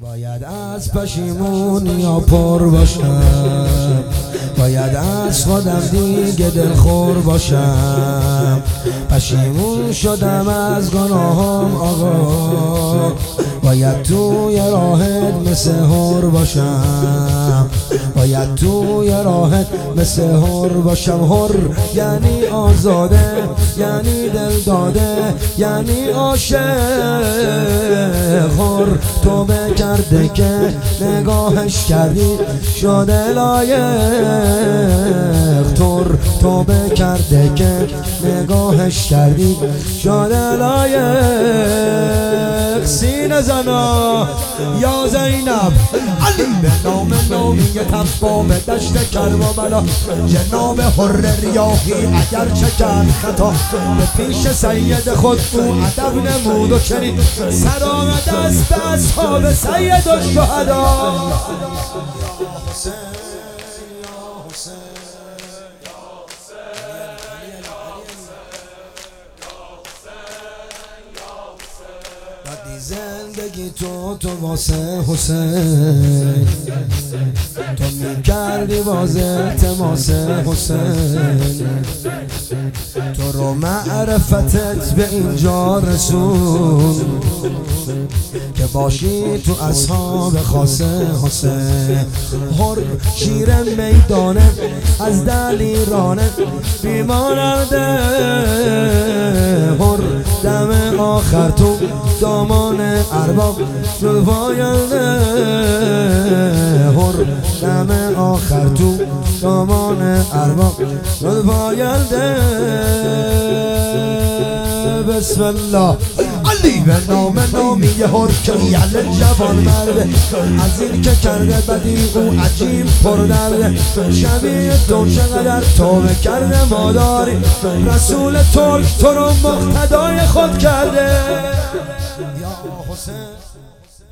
باید از پشیمونیا پر باشم، باید از خودم دیگه دلخور باشم. پشیمون شدم از گناهام آقا، باید توی راهت مثل حور باشم، باید توی راهت مثل حور باشم. حر یعنی آزاده، یعنی دل داده، یعنی عاشق. حر توبه کرده که نگاهش کردی شده لایق. توبه کرده که نگاهش کردی شده لایق. سینه زنا یا زینب علی به نام نامی تبا به دشت کربلا، جناب حر ریاحی اگر چکن خطا به پیش سید خود او ادب نمود و چنین سر آمد از به اصحاب سید الشهدا. زندگی تو واسه حسین، تو میکردی باز التماس حسین. تو رو معرفتت به اینجا رسون که باشی تو اصحاب خاص حسین. حر شیر میدانه از دلیرانه بیماننده، حر دم آخر تو دامان ارباب شد پاینده. حر دم آخر تو دامان ارباب شد پاینده. بسم الله علی به نام نامی حر که یعنی جوان مرده، از این که کرده بدی او عجیب پر درده. شبیه تو چقدر توبه کرده ماداری، رسول ترک تو رو مقتدای خود کرده. یا حسین